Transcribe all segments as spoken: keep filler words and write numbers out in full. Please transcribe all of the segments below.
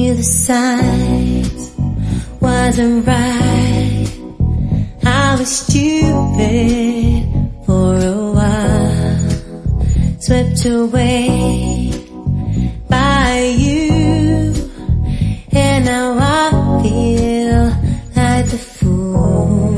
knew the signs wasn't right. I was stupid for a while, swept away by you, and now I feel like the fool.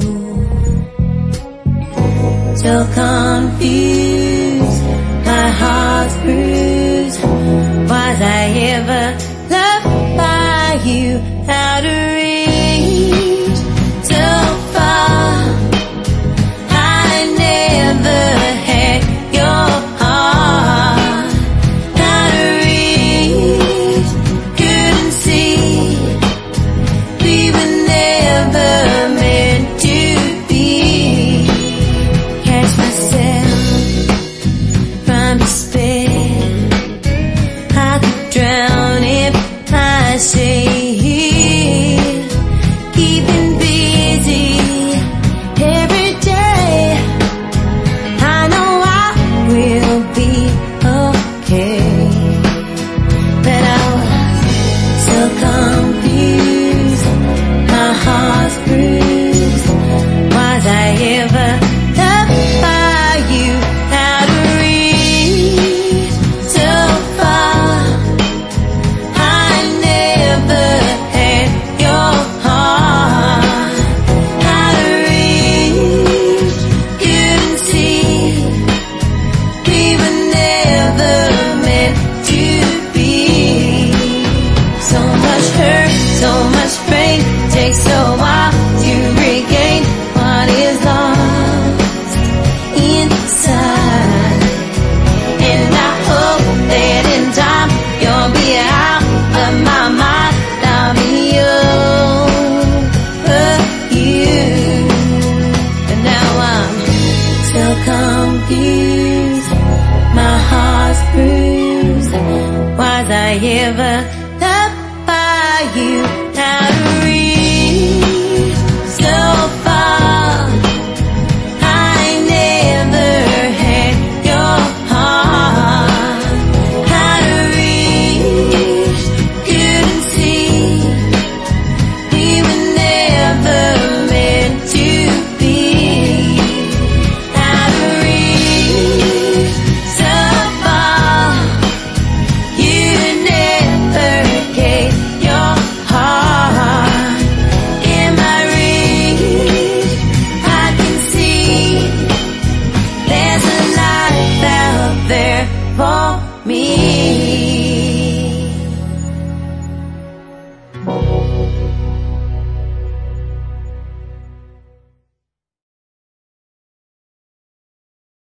So confused, my heart's bruised. Was I ever loved by you? Out of reach, so far, I never had your heart. Out of reach, couldn't see, we were never meant to be. Catch myself from despair, I could drown if I stay here, keeping busy every day. I know I will be okay, but I was so confused, my heart's bruised. Was I ever loved by you? Out of reach, so far, I never had your heart. Out of reach, couldn't see, we were never meant to be. So much hurt, so much pain, takes a while to regain what is lost inside. And I hope that in time you'll be out of my mind, I'll be over you. But now I'm so confused, my heart's bruised. Was I ever